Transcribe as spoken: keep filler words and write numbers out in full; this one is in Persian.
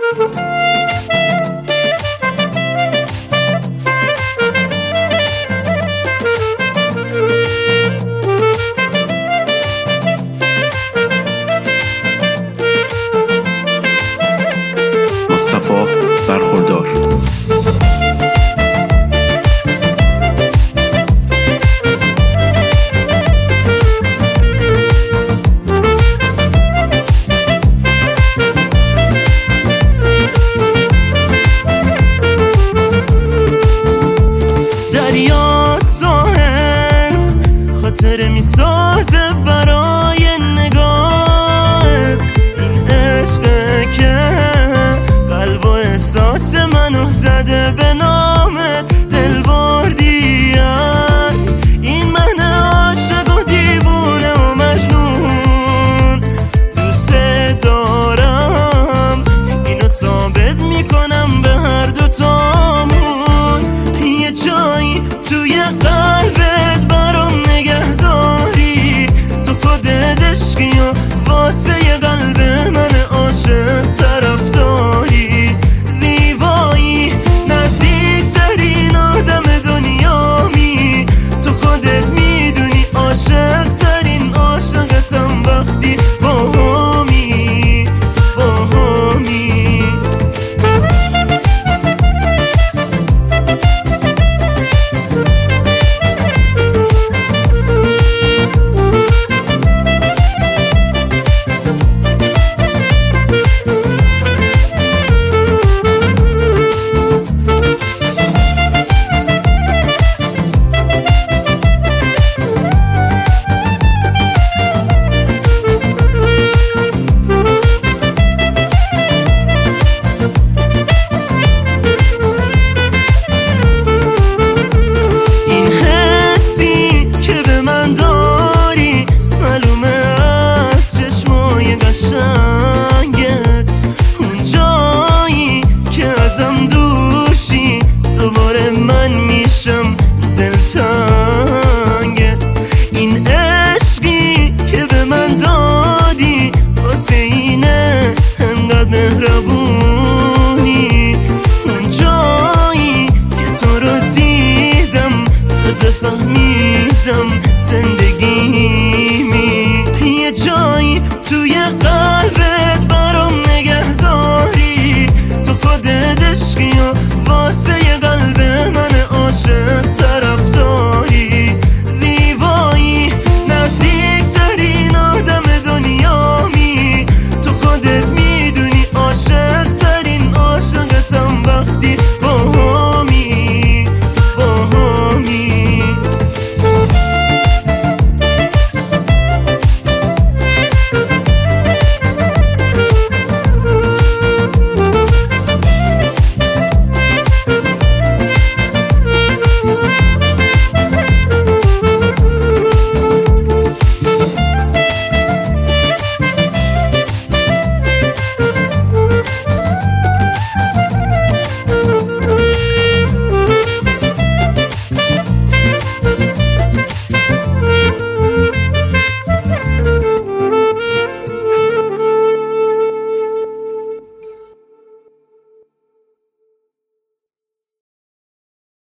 مصطفی برخوردار. دریا ساحل خاطر می سازه برای نگاه، این عشقه که قلب و احساس منو زده به نامت. دل بردی است این من عاشق و دیوونه و مجنون، دوست دارم اینو ثابت میکنم به هر دو تامون. یه جایی توی قلبت برام نگهداری، تو خودت عشقی و واسه یه قلب من عاشق طرفداری. زیبایی نزدیکترین آدم دنیامی، تو خودت میدونی عاشق ترین عاشقتم وقتی باهامی باهامی. این عشقی که به من دادی واسه اینه انقدر مهربونی. اون جایی که تو رو دیدم تازه فهمیدم زندگی